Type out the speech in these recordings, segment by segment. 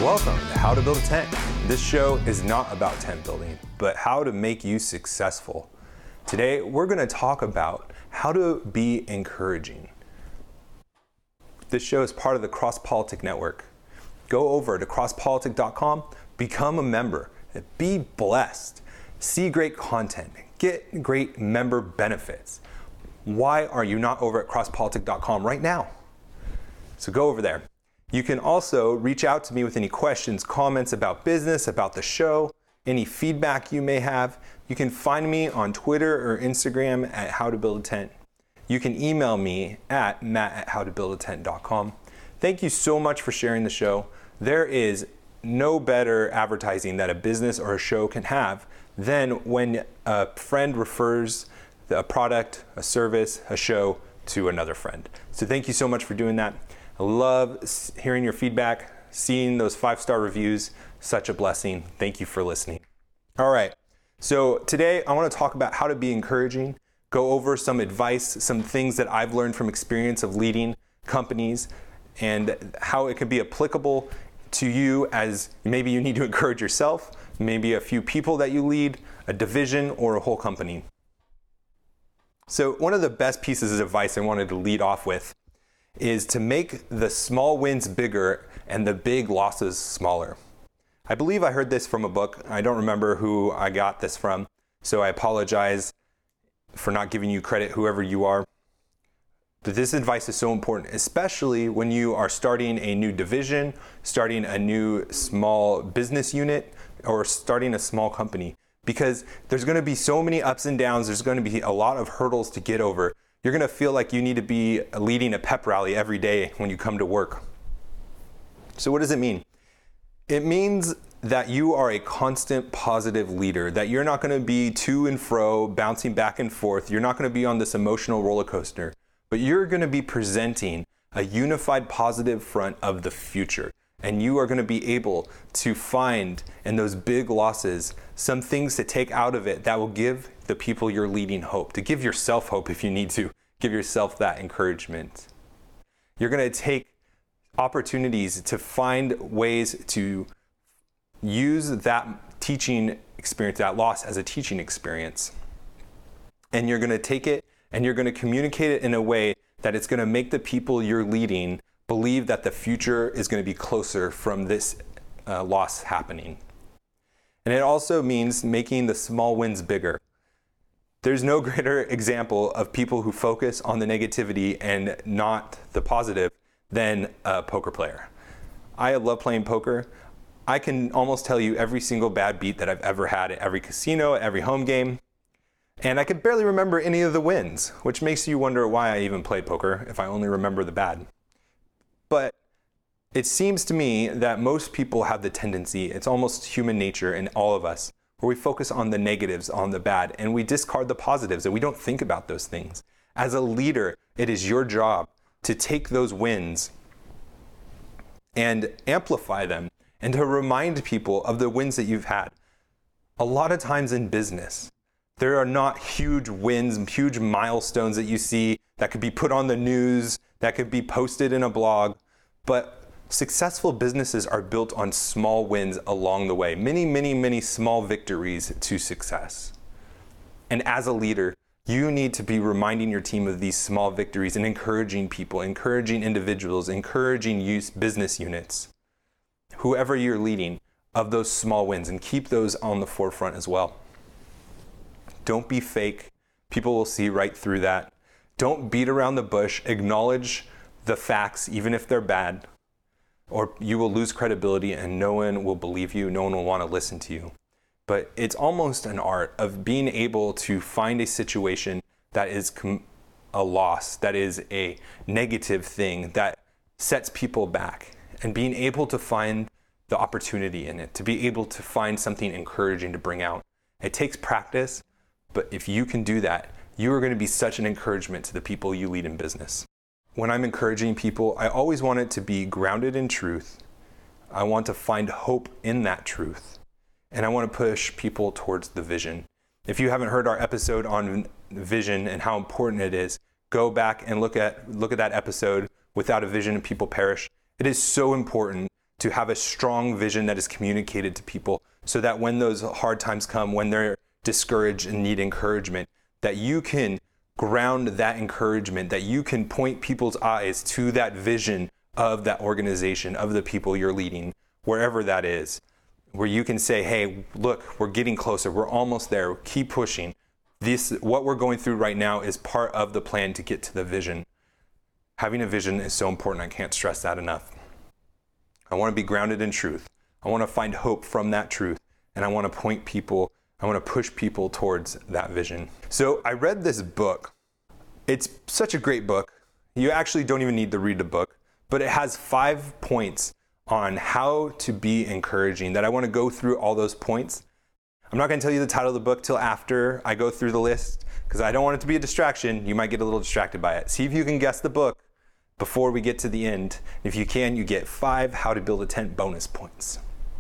Welcome to How to Build a Tent. This show is not about tent building, but how to make you successful. Today, we're going to talk about how to be encouraging. This show is part of the CrossPolitic Network. Go over to crosspolitic.com, become a member, be blessed, see great content, get great member benefits. Why are you not over at crosspolitic.com right now? So go over there. You can also reach out to me with any questions, comments about business, about the show, any feedback you may have. You can find me on Twitter or Instagram at howtobuildatent. You can email me at matt@howtobuildatent.com. Thank you so much for sharing the show. There is no better advertising that a business or a show can have than when a friend refers a product, a service, a show to another friend. So thank you so much for doing that. I love hearing your feedback, seeing those 5-star reviews, such a blessing. Thank you for listening. All right, so today I want to talk about how to be encouraging, go over some advice, some things that I've learned from experience of leading companies and how it could be applicable to you as maybe you need to encourage yourself, maybe a few people that you lead, a division, or a whole company. So one of the best pieces of advice I wanted to lead off with is to make the small wins bigger and the big losses smaller. I believe I heard this from a book. I don't remember who I got this from, so I apologize for not giving you credit, whoever you are. But this advice is so important, especially when you are starting a new division, starting a new small business unit, or starting a small company. Because there's going to be so many ups and downs, there's going to be a lot of hurdles to get over. You're going to feel like you need to be leading a pep rally every day when you come to work. So what does it mean? It means that you are a constant positive leader, that you're not going to be to and fro, bouncing back and forth. You're not going to be on this emotional roller coaster, but you're going to be presenting a unified positive front of the future. And you are going to be able to find in those big losses some things to take out of it that will give the people you're leading hope, to give yourself hope if you need to, give yourself that encouragement. You're going to take opportunities to find ways to use that teaching experience, that loss, as a teaching experience. And you're going to take it and you're going to communicate it in a way that it's going to make the people you're leading believe that the future is going to be closer from this loss happening. And it also means making the small wins bigger. There's no greater example of people who focus on the negativity and not the positive than a poker player. I love playing poker. I can almost tell you every single bad beat that I've ever had at every casino, at every home game. And I could barely remember any of the wins, which makes you wonder why I even played poker if I only remember the bad. But it seems to me that most people have the tendency, it's almost human nature in all of us, where we focus on the negatives, on the bad, and we discard the positives, and we don't think about those things. As a leader, it is your job to take those wins and amplify them and to remind people of the wins that you've had. A lot of times in business, there are not huge wins, huge milestones that you see that could be put on the news, that could be posted in a blog, but successful businesses are built on small wins along the way. Many, many, many small victories to success. And as a leader, you need to be reminding your team of these small victories and encouraging people, encouraging individuals, encouraging business units, whoever you're leading, of those small wins, and keep those on the forefront as well. Don't be fake. People will see right through that. Don't beat around the bush. Acknowledge the facts, even if they're bad, or you will lose credibility and no one will believe you, no one will want to listen to you. But it's almost an art of being able to find a situation that is a loss, that is a negative thing that sets people back, and being able to find the opportunity in it, to be able to find something encouraging to bring out. It takes practice, but if you can do that, you are going to be such an encouragement to the people you lead in business. When I'm encouraging people, I always want it to be grounded in truth. I want to find hope in that truth. And I want to push people towards the vision. If you haven't heard our episode on vision and how important it is, go back and look at that episode, Without a Vision, People Perish. It is so important to have a strong vision that is communicated to people so that when those hard times come, when they're discouraged and need encouragement, that you can ground that encouragement, that you can point people's eyes to that vision of that organization, of the people you're leading, wherever that is, where you can say, hey, look, we're getting closer. We're almost there. Keep pushing. What we're going through right now is part of the plan to get to the vision. Having a vision is so important. I can't stress that enough. I want to be grounded in truth. I want to find hope from that truth. And I want to I want to push people towards that vision. So I read this book. It's such a great book. You actually don't even need to read the book, but it has 5 points on how to be encouraging that I want to go through all those points. I'm not going to tell you the title of the book till after I go through the list because I don't want it to be a distraction. You might get a little distracted by it. See if you can guess the book before we get to the end. If you can, you get 5 how to build a tent bonus points.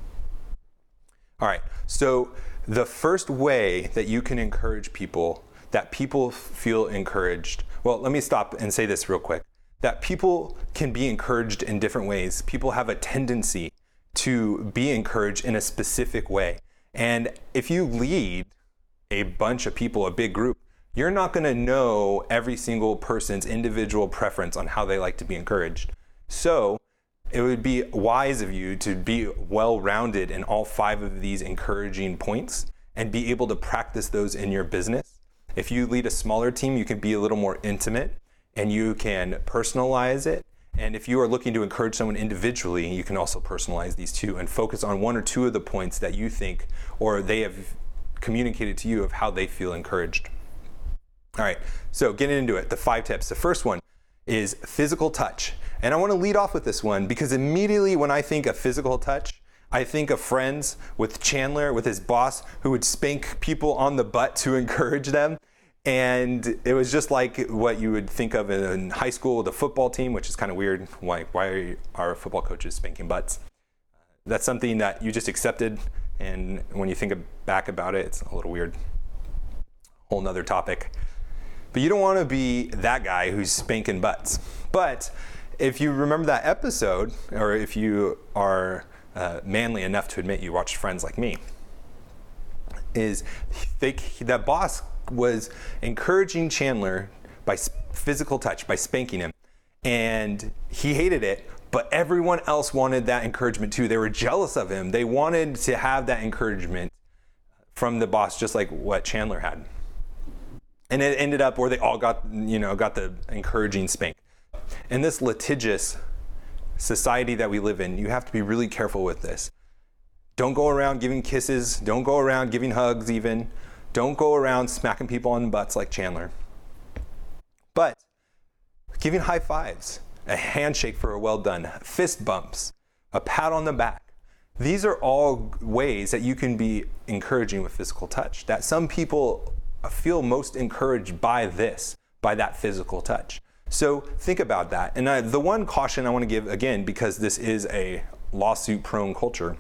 All right, so the first way that you can encourage people, that people feel encouraged. Well, let me stop and say this real quick. That people can be encouraged in different ways. People have a tendency to be encouraged in a specific way. And if you lead a bunch of people, a big group, you're not going to know every single person's individual preference on how they like to be encouraged. So it would be wise of you to be well-rounded in all 5 of these encouraging points and be able to practice those in your business. If you lead a smaller team, you can be a little more intimate and you can personalize it. And if you are looking to encourage someone individually, you can also personalize these too and focus on 1 or 2 of the points that you think or they have communicated to you of how they feel encouraged. All right, so getting into it, the 5 tips. The first one is physical touch. And I want to lead off with this one because immediately when I think of physical touch, I think of Friends with Chandler, with his boss, who would spank people on the butt to encourage them. And it was just like what you would think of in high school with a football team, which is kind of weird. Why are football coaches spanking butts? That's something that you just accepted. And when you think back about it, it's a little weird. Whole nother topic. But you don't want to be that guy who's spanking butts. But if you remember that episode, or if you are manly enough to admit you watched Friends like me, is that boss was encouraging Chandler by physical touch, by spanking him. And he hated it, but everyone else wanted that encouragement too. They were jealous of him. They wanted to have that encouragement from the boss, just like what Chandler had. And it ended up where they all got the encouraging spank. In this litigious society that we live in, you have to be really careful with this. Don't go around giving kisses. Don't go around giving hugs even. Don't go around smacking people on the butts like Chandler. But giving high fives, a handshake for a well done, fist bumps, a pat on the back. These are all ways that you can be encouraging with physical touch. That some people feel most encouraged by that physical touch. So think about that. And the one caution I want to give, again, because this is a lawsuit-prone culture,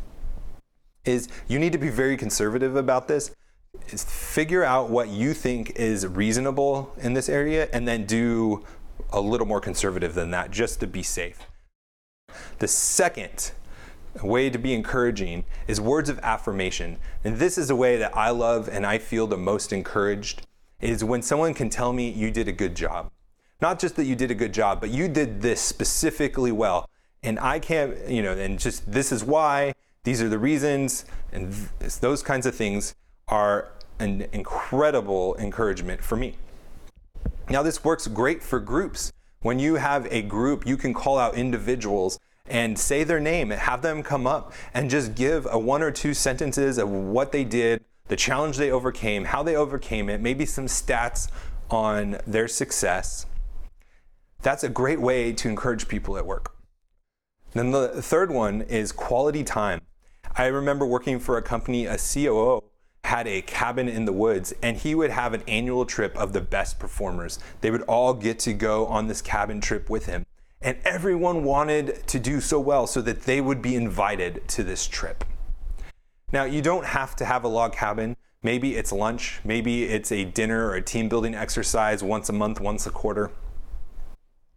is you need to be very conservative about this. Is figure out what you think is reasonable in this area and then do a little more conservative than that just to be safe. The second way to be encouraging is words of affirmation. And this is a way that I love and I feel the most encouraged, is when someone can tell me you did a good job. Not just that you did a good job, but you did this specifically well. And I can't, and just this is why, these are the reasons, and those kinds of things are an incredible encouragement for me. Now, this works great for groups. When you have a group, you can call out individuals and say their name and have them come up and just give a 1 or 2 sentences of what they did, the challenge they overcame, how they overcame it, maybe some stats on their success. That's a great way to encourage people at work. Then the third one is quality time. I remember working for a company, a COO had a cabin in the woods, and he would have an annual trip of the best performers. They would all get to go on this cabin trip with him. And everyone wanted to do so well so that they would be invited to this trip. Now, you don't have to have a log cabin. Maybe it's lunch. Maybe it's a dinner or a team building exercise once a month, once a quarter.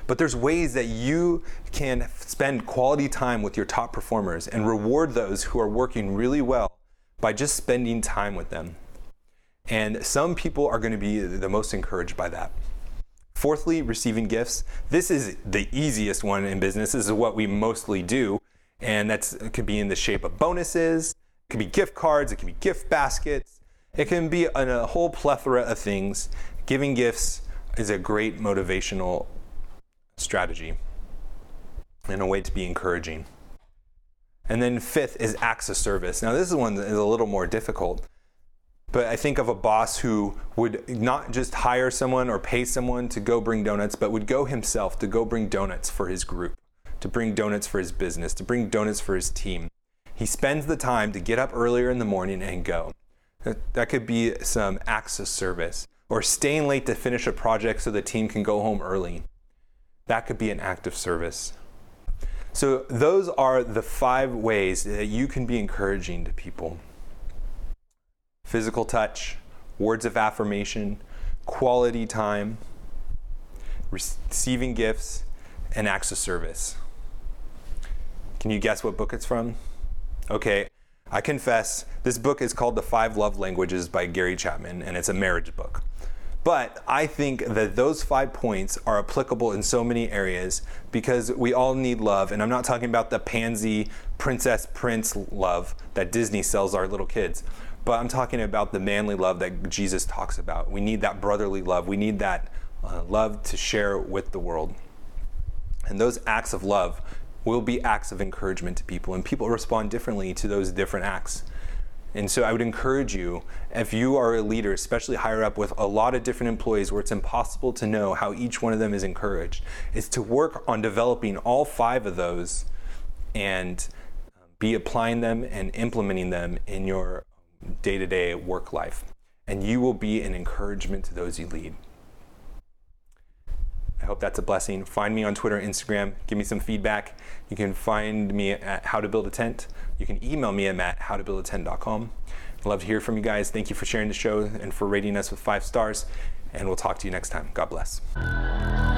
But there's ways that you can spend quality time with your top performers and reward those who are working really well by just spending time with them. And some people are going to be the most encouraged by that. Fourthly, receiving gifts. This is the easiest one in business. This is what we mostly do. And it could be in the shape of bonuses, it could be gift cards, it could be gift baskets. It can be a whole plethora of things. Giving gifts is a great motivational strategy and a way to be encouraging. And then fifth is acts of service. Now this is one that is a little more difficult. But I think of a boss who would not just hire someone or pay someone to go bring donuts, but would go himself to go bring donuts for his group, to bring donuts for his business, to bring donuts for his team. He spends the time to get up earlier in the morning and go. That could be some acts of service, or staying late to finish a project so the team can go home early. That could be an act of service. So those are the 5 ways that you can be encouraging to people. Physical touch, words of affirmation, quality time, receiving gifts, and acts of service. Can you guess what book it's from? Okay, I confess, this book is called The 5 Love Languages by Gary Chapman, and it's a marriage book. But I think that those 5 points are applicable in so many areas because we all need love. And I'm not talking about the pansy princess prince love that Disney sells our little kids. But I'm talking about the manly love that Jesus talks about. We need that brotherly love. We need that love to share with the world. And those acts of love will be acts of encouragement to people. And people respond differently to those different acts. And so I would encourage you, if you are a leader, especially higher up with a lot of different employees where it's impossible to know how each one of them is encouraged, is to work on developing all 5 of those and be applying them and implementing them in your day-to-day work life. And you will be an encouragement to those you lead. I hope that's a blessing. Find me on Twitter and Instagram. Give me some feedback. You can find me at How to Build a Tent. You can email me at matt@howtobuildatent.com. I'd love to hear from you guys. Thank you for sharing the show and for rating us with 5 stars. And we'll talk to you next time. God bless.